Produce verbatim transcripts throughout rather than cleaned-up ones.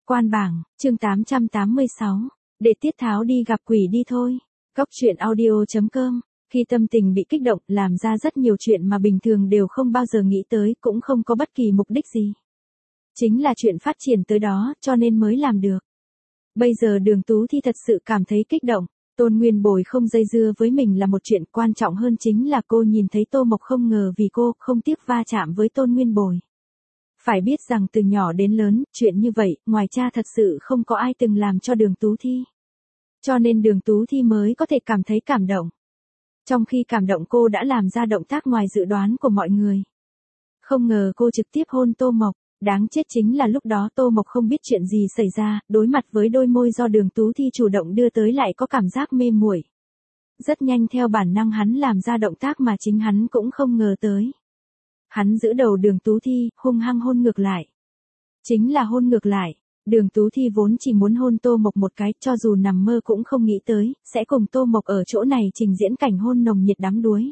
Quan bảng, chương tám trăm tám mươi sáu. Để Tiết Tháo đi gặp quỷ đi thôi. Góc truyện audio chấm com. Khi tâm tình bị kích động, làm ra rất nhiều chuyện mà bình thường đều không bao giờ nghĩ tới, cũng không có bất kỳ mục đích gì. Chính là chuyện phát triển tới đó, cho nên mới làm được. Bây giờ Đường Tú Thi thật sự cảm thấy kích động. Tôn Nguyên Bồi không dây dưa với mình là một chuyện, quan trọng hơn chính là cô nhìn thấy Tô Mộc không ngờ vì cô không tiếc va chạm với Tôn Nguyên Bồi. Phải biết rằng từ nhỏ đến lớn, chuyện như vậy, ngoài cha thật sự không có ai từng làm cho Đường Tú Thi. Cho nên Đường Tú Thi mới có thể cảm thấy cảm động. Trong khi cảm động cô đã làm ra động tác ngoài dự đoán của mọi người. Không ngờ cô trực tiếp hôn Tô Mộc, đáng chết chính là lúc đó Tô Mộc không biết chuyện gì xảy ra, đối mặt với đôi môi do Đường Tú Thi chủ động đưa tới lại có cảm giác mê muội. Rất nhanh theo bản năng hắn làm ra động tác mà chính hắn cũng không ngờ tới. Hắn giữ đầu Đường Tú Thi, hung hăng hôn ngược lại. Chính là hôn ngược lại, Đường Tú Thi vốn chỉ muốn hôn Tô Mộc một cái, cho dù nằm mơ cũng không nghĩ tới, sẽ cùng Tô Mộc ở chỗ này trình diễn cảnh hôn nồng nhiệt đắm đuối.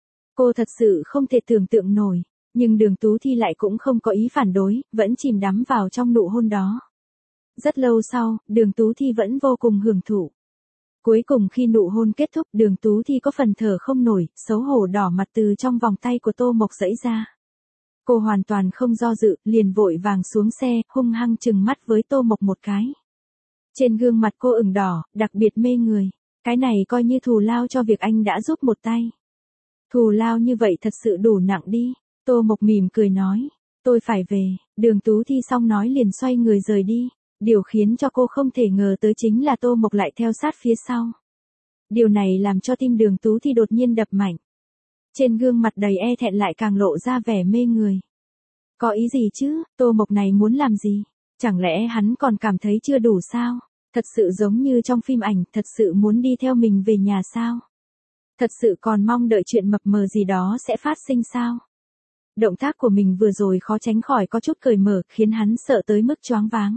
Cô thật sự không thể tưởng tượng nổi, nhưng Đường Tú Thi lại cũng không có ý phản đối, vẫn chìm đắm vào trong nụ hôn đó. Rất lâu sau, Đường Tú Thi vẫn vô cùng hưởng thụ. Cuối cùng khi nụ hôn kết thúc, Đường Tú Thi có phần thở không nổi, xấu hổ đỏ mặt từ trong vòng tay của Tô Mộc giãy ra. Cô hoàn toàn không do dự, liền vội vàng xuống xe, hung hăng trừng mắt với Tô Mộc một cái. Trên gương mặt cô ửng đỏ, đặc biệt mê người. Cái này coi như thù lao cho việc anh đã giúp một tay. Thù lao như vậy thật sự đủ nặng đi. Tô Mộc mỉm cười nói, tôi phải về. Đường Tú Thi xong nói liền xoay người rời đi. Điều khiến cho cô không thể ngờ tới chính là Tô Mộc lại theo sát phía sau. Điều này làm cho tim Đường Tú Thi đột nhiên đập mạnh. Trên gương mặt đầy e thẹn lại càng lộ ra vẻ mê người. Có ý gì chứ, Tô Mộc này muốn làm gì? Chẳng lẽ hắn còn cảm thấy chưa đủ sao? Thật sự giống như trong phim ảnh, thật sự muốn đi theo mình về nhà sao? Thật sự còn mong đợi chuyện mập mờ gì đó sẽ phát sinh sao? Động tác của mình vừa rồi khó tránh khỏi có chút cởi mở, khiến hắn sợ tới mức choáng váng.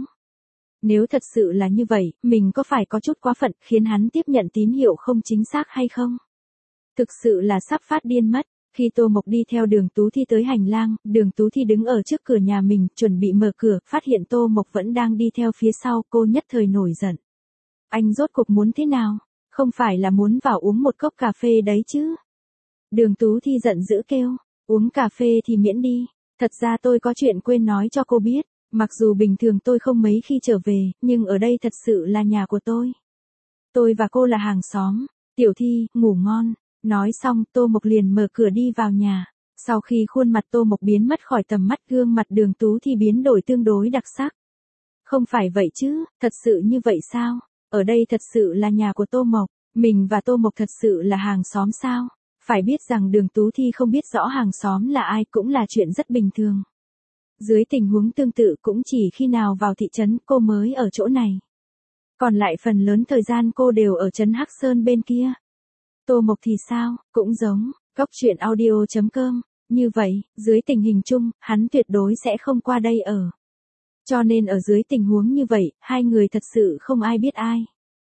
Nếu thật sự là như vậy, mình có phải có chút quá phận, khiến hắn tiếp nhận tín hiệu không chính xác hay không? Thực sự là sắp phát điên mất. Khi Tô Mộc đi theo Đường Tú Thi tới hành lang, Đường Tú Thi đứng ở trước cửa nhà mình, chuẩn bị mở cửa, phát hiện Tô Mộc vẫn đang đi theo phía sau, cô nhất thời nổi giận. Anh rốt cuộc muốn thế nào? Không phải là muốn vào uống một cốc cà phê đấy chứ? Đường Tú Thi giận dữ kêu, uống cà phê thì miễn đi. Thật ra tôi có chuyện quên nói cho cô biết, mặc dù bình thường tôi không mấy khi trở về, nhưng ở đây thật sự là nhà của tôi. Tôi và cô là hàng xóm. Tiểu Thi, ngủ ngon. Nói xong, Tô Mộc liền mở cửa đi vào nhà. Sau khi khuôn mặt Tô Mộc biến mất khỏi tầm mắt, gương mặt Đường Tú Thi biến đổi tương đối đặc sắc. Không phải vậy chứ, thật sự như vậy sao? Ở đây thật sự là nhà của Tô Mộc, mình và Tô Mộc thật sự là hàng xóm sao? Phải biết rằng Đường Tú Thi không biết rõ hàng xóm là ai cũng là chuyện rất bình thường. Dưới tình huống tương tự cũng chỉ khi nào vào thị trấn cô mới ở chỗ này. Còn lại phần lớn thời gian cô đều ở trấn Hắc Sơn bên kia. Tô Mộc thì sao, cũng giống, góc truyện audio chấm com, như vậy, dưới tình hình chung, hắn tuyệt đối sẽ không qua đây ở. Cho nên ở dưới tình huống như vậy, hai người thật sự không ai biết ai.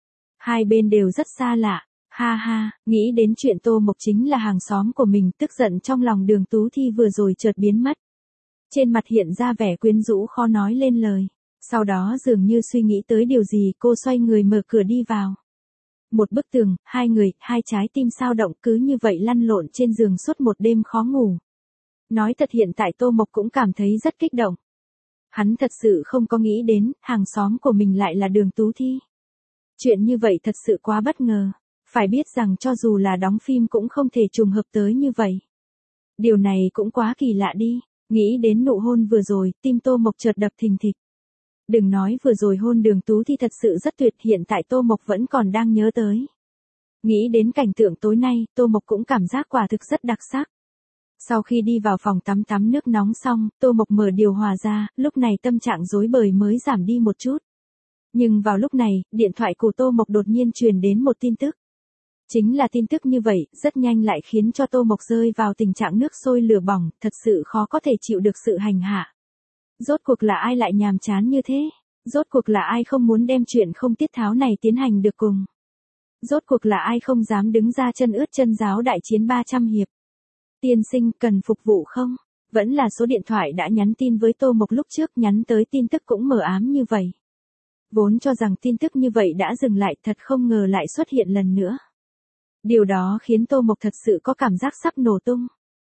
Hai bên đều rất xa lạ, ha ha, nghĩ đến chuyện Tô Mộc chính là hàng xóm của mình, tức giận trong lòng Đường Tú Thi vừa rồi chợt biến mất. Trên mặt hiện ra vẻ quyến rũ khó nói lên lời, sau đó dường như suy nghĩ tới điều gì, cô xoay người mở cửa đi vào. Một bức tường, hai người, hai trái tim sao động cứ như vậy lăn lộn trên giường suốt một đêm khó ngủ. Nói thật hiện tại Tô Mộc cũng cảm thấy rất kích động. Hắn thật sự không có nghĩ đến, hàng xóm của mình lại là Đường Tú Thi. Chuyện như vậy thật sự quá bất ngờ. Phải biết rằng cho dù là đóng phim cũng không thể trùng hợp tới như vậy. Điều này cũng quá kỳ lạ đi. Nghĩ đến nụ hôn vừa rồi, tim Tô Mộc chợt đập thình thịch. Đừng nói vừa rồi hôn Đường Tú Thi thật sự rất tuyệt, hiện tại Tô Mộc vẫn còn đang nhớ tới. Nghĩ đến cảnh tượng tối nay, Tô Mộc cũng cảm giác quả thực rất đặc sắc. Sau khi đi vào phòng tắm tắm nước nóng xong, Tô Mộc mở điều hòa ra, lúc này tâm trạng rối bời mới giảm đi một chút. Nhưng vào lúc này, điện thoại của Tô Mộc đột nhiên truyền đến một tin tức. Chính là tin tức như vậy, rất nhanh lại khiến cho Tô Mộc rơi vào tình trạng nước sôi lửa bỏng, thật sự khó có thể chịu được sự hành hạ. Rốt cuộc là ai lại nhàm chán như thế? Rốt cuộc là ai không muốn đem chuyện không tiết tháo này tiến hành được cùng? Rốt cuộc là ai không dám đứng ra chân ướt chân ráo đại chiến ba trăm hiệp? Tiên sinh cần phục vụ không? Vẫn là số điện thoại đã nhắn tin với Tô Mộc lúc trước, nhắn tới tin tức cũng mờ ám như vậy. Vốn cho rằng tin tức như vậy đã dừng lại, thật không ngờ lại xuất hiện lần nữa. Điều đó khiến Tô Mộc thật sự có cảm giác sắp nổ tung.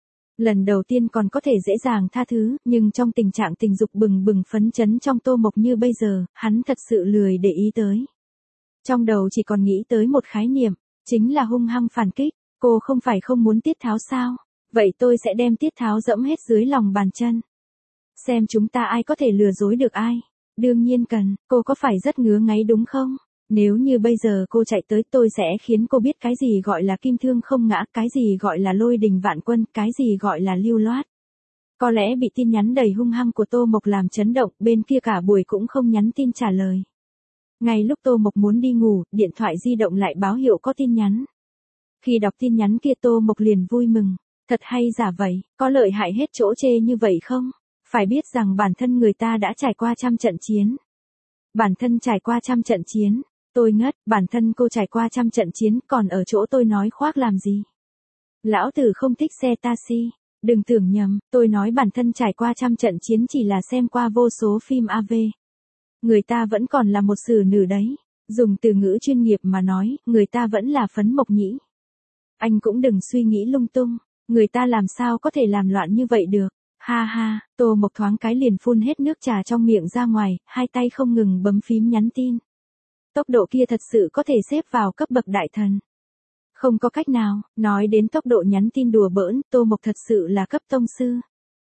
Lần đầu tiên còn có thể dễ dàng tha thứ, nhưng trong tình trạng tình dục bừng bừng phấn chấn trong Tô Mộc như bây giờ, hắn thật sự lười để ý tới. Trong đầu chỉ còn nghĩ tới một khái niệm, chính là hung hăng phản kích. Cô không phải không muốn tiết tháo sao? Vậy tôi sẽ đem tiết tháo dẫm hết dưới lòng bàn chân. Xem chúng ta ai có thể lừa dối được ai. Đương nhiên cần, cô có phải rất ngứa ngáy đúng không? Nếu như bây giờ cô chạy tới, tôi sẽ khiến cô biết cái gì gọi là kim thương không ngã, cái gì gọi là lôi đình vạn quân, cái gì gọi là lưu loát. Có lẽ bị tin nhắn đầy hung hăng của Tô Mộc làm chấn động, bên kia cả buổi cũng không nhắn tin trả lời. Ngay lúc Tô Mộc muốn đi ngủ, điện thoại di động lại báo hiệu có tin nhắn. Khi đọc tin nhắn kia Tô Mộc liền vui mừng. Thật hay giả vậy, có lợi hại hết chỗ chê như vậy không? Phải biết rằng bản thân người ta đã trải qua trăm trận chiến. Bản thân trải qua trăm trận chiến. Tôi ngất, bản thân cô trải qua trăm trận chiến, còn ở chỗ tôi nói khoác làm gì? Lão tử không thích xe taxi. Đừng tưởng nhầm, tôi nói bản thân trải qua trăm trận chiến chỉ là xem qua vô số phim a vê. Người ta vẫn còn là một xử nữ đấy. Dùng từ ngữ chuyên nghiệp mà nói, người ta vẫn là Phấn Mộc Nhĩ. Anh cũng đừng suy nghĩ lung tung, người ta làm sao có thể làm loạn như vậy được. Ha ha, Tô Mộc thoáng cái liền phun hết nước trà trong miệng ra ngoài, hai tay không ngừng bấm phím nhắn tin. Tốc độ kia thật sự có thể xếp vào cấp bậc đại thần. Không có cách nào, nói đến tốc độ nhắn tin đùa bỡn, Tô Mộc thật sự là cấp tông sư.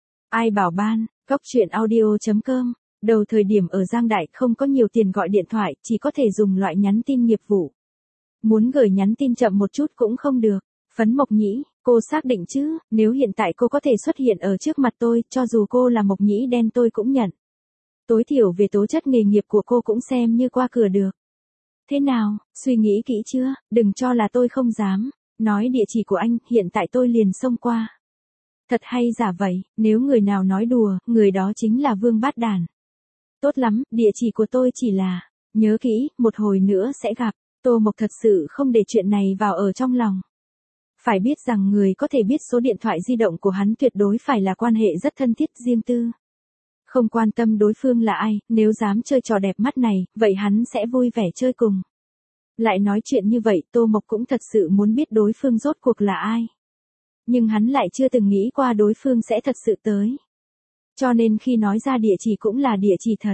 Ai bảo ban, Cóc Truyện Audio chấm com, đầu thời điểm ở Giang Đại không có nhiều tiền gọi điện thoại, chỉ có thể dùng loại nhắn tin nghiệp vụ. Muốn gửi nhắn tin chậm một chút cũng không được. Phấn Mộc Nhĩ, cô xác định chứ, nếu hiện tại cô có thể xuất hiện ở trước mặt tôi, cho dù cô là Mộc Nhĩ đen tôi cũng nhận. Tối thiểu về tố chất nghề nghiệp của cô cũng xem như qua cửa được. Thế nào, suy nghĩ kỹ chưa, đừng cho là tôi không dám. Nói địa chỉ của anh, hiện tại tôi liền xông qua. Thật hay giả vậy, nếu người nào nói đùa, người đó chính là Vương Bát Đản. Tốt lắm, địa chỉ của tôi chỉ là, nhớ kỹ, một hồi nữa sẽ gặp. Tô Mộc thật sự không để chuyện này vào ở trong lòng. Phải biết rằng người có thể biết số điện thoại di động của hắn tuyệt đối phải là quan hệ rất thân thiết riêng tư. Không quan tâm đối phương là ai, nếu dám chơi trò đẹp mắt này, vậy hắn sẽ vui vẻ chơi cùng. Lại nói chuyện như vậy, Tô Mộc cũng thật sự muốn biết đối phương rốt cuộc là ai. Nhưng hắn lại chưa từng nghĩ qua đối phương sẽ thật sự tới. Cho nên khi nói ra địa chỉ cũng là địa chỉ thật.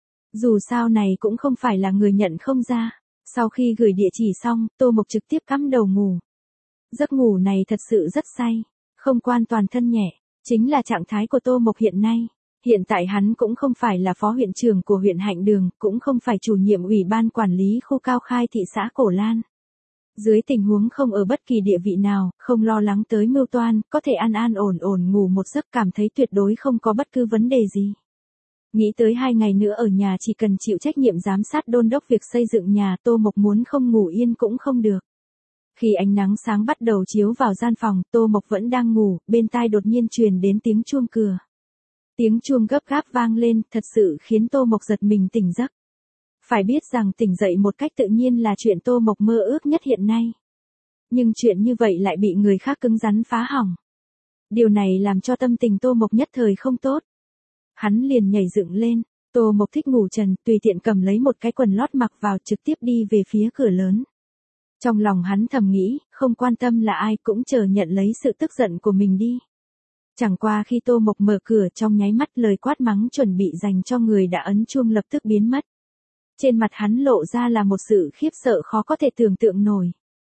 Dù sao này cũng không phải là người nhận không ra. Sau khi gửi địa chỉ xong, Tô Mộc trực tiếp cắm đầu ngủ. Giấc ngủ này thật sự rất say, không quan toàn thân nhẹ, chính là trạng thái của Tô Mộc hiện nay. Hiện tại hắn cũng không phải là phó huyện trưởng của huyện Hạnh Đường, cũng không phải chủ nhiệm ủy ban quản lý khu Cao Khai thị xã Cổ Lan. Dưới tình huống không ở bất kỳ địa vị nào, không lo lắng tới mưu toan, có thể an an ổn ổn ngủ một giấc cảm thấy tuyệt đối không có bất cứ vấn đề gì. Nghĩ tới hai ngày nữa ở nhà chỉ cần chịu trách nhiệm giám sát đôn đốc việc xây dựng nhà, Tô Mộc muốn không ngủ yên cũng không được. Khi ánh nắng sáng bắt đầu chiếu vào gian phòng, Tô Mộc vẫn đang ngủ, bên tai đột nhiên truyền đến tiếng chuông cửa. Tiếng chuông gấp gáp vang lên, thật sự khiến Tô Mộc giật mình tỉnh giấc. Phải biết rằng tỉnh dậy một cách tự nhiên là chuyện Tô Mộc mơ ước nhất hiện nay. Nhưng chuyện như vậy lại bị người khác cứng rắn phá hỏng. Điều này làm cho tâm tình Tô Mộc nhất thời không tốt. Hắn liền nhảy dựng lên, Tô Mộc thích ngủ trần, tùy tiện cầm lấy một cái quần lót mặc vào trực tiếp đi về phía cửa lớn. Trong lòng hắn thầm nghĩ, không quan tâm là ai cũng chờ nhận lấy sự tức giận của mình đi. Chẳng qua khi Tô Mộc mở cửa trong nháy mắt lời quát mắng chuẩn bị dành cho người đã ấn chuông lập tức biến mất. Trên mặt hắn lộ ra là một sự khiếp sợ khó có thể tưởng tượng nổi.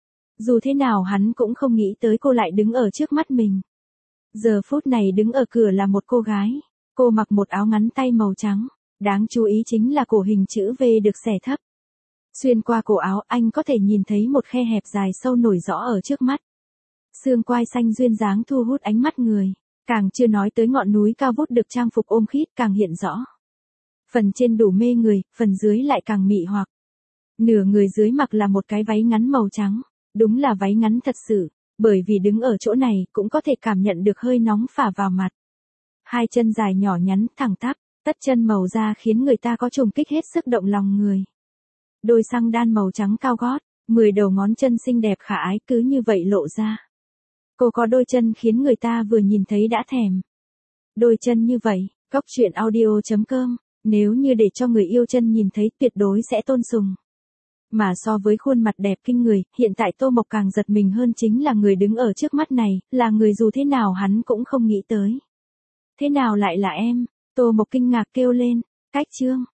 Dù thế nào hắn cũng không nghĩ tới cô lại đứng ở trước mắt mình. Giờ phút này đứng ở cửa là một cô gái. Cô mặc một áo ngắn tay màu trắng. Đáng chú ý chính là cổ hình chữ V được xẻ thấp. Xuyên qua cổ áo anh có thể nhìn thấy một khe hẹp dài sâu nổi rõ ở trước mắt. Xương quai xanh duyên dáng thu hút ánh mắt người. Càng chưa nói tới ngọn núi cao vút được trang phục ôm khít càng hiện rõ. Phần trên đủ mê người, phần dưới lại càng mị hoặc. Nửa người dưới mặc là một cái váy ngắn màu trắng. Đúng là váy ngắn thật sự, bởi vì đứng ở chỗ này cũng có thể cảm nhận được hơi nóng phả vào mặt. Hai chân dài nhỏ nhắn, thẳng tắp, tất chân màu da khiến người ta có trùng kích hết sức động lòng người. Đôi xăng đan màu trắng cao gót, mười đầu ngón chân xinh đẹp khả ái cứ như vậy lộ ra. Cô có đôi chân khiến người ta vừa nhìn thấy đã thèm. Đôi chân như vậy, Cóc Truyện Audio chấm com Nếu như để cho người yêu chân nhìn thấy tuyệt đối sẽ tôn sùng. Mà so với khuôn mặt đẹp kinh người, hiện tại Tô Mộc càng giật mình hơn chính là người đứng ở trước mắt này, là người dù thế nào hắn cũng không nghĩ tới. Thế nào lại là em? Tô Mộc kinh ngạc kêu lên, Cách Trương,